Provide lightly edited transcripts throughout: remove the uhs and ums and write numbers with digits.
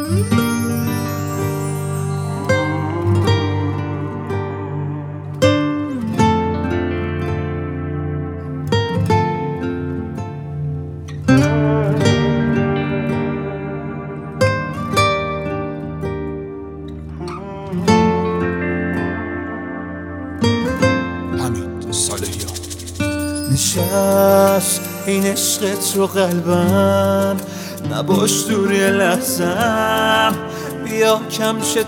نشست این عشقت رو قلبم، نباش دور یه لحظم، بیا کم شد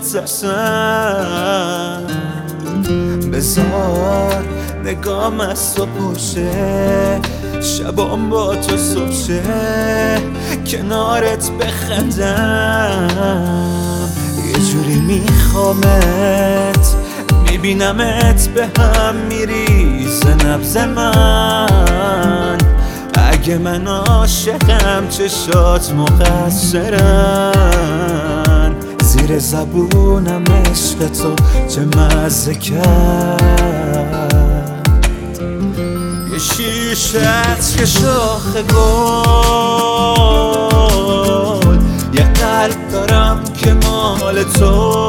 ترسم. بذار نگام از تو پوشه، شبام با تو صبح شه، کنارت بخندم. یه جوری میخوامت، میبینمت به هم میریزه نبض من. اگه من عاشقم چشات مقصرن، زیر زبونم عشق تو چه مزه کرد. یه شیشت که شاخ گل، یه قلب دارم که مال تو.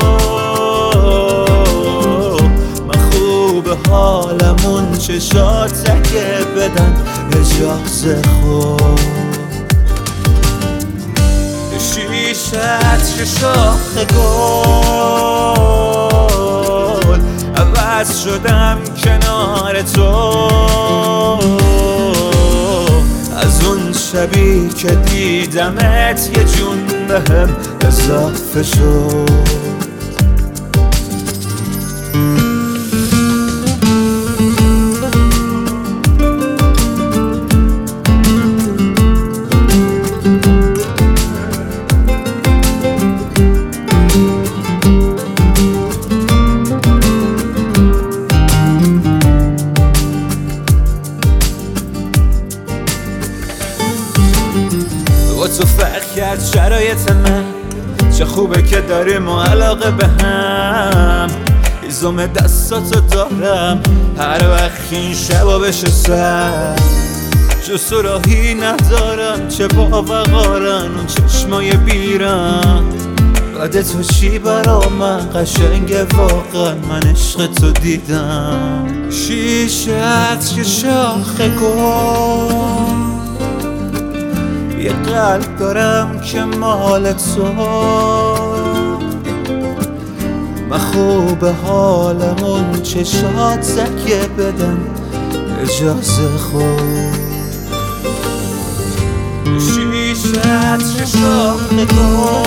حالمون چشات تکه بدن اجازه خود. شیشت که شاخ گل، عوض شدم کنار تو. از اون شبی که دیدمت یه جون بهم اضافه شد. با تو فرق کرد شرایط من، چه خوبه که داریم و علاقه به هم. هیزم دستاتو دارم هر وقت این شبا بشه سر. جو سراحی ندارم چه با وقارن اون چشمای بیرم. بعد تو چی برا من قشنگه واقعا، من عشق تو دیدم. شیشت که شاخ گل، یه قلب دارم که مال تو. من خوب حالمون چشات زکیه بدم اجازه خود. شیشت که شاخ گل،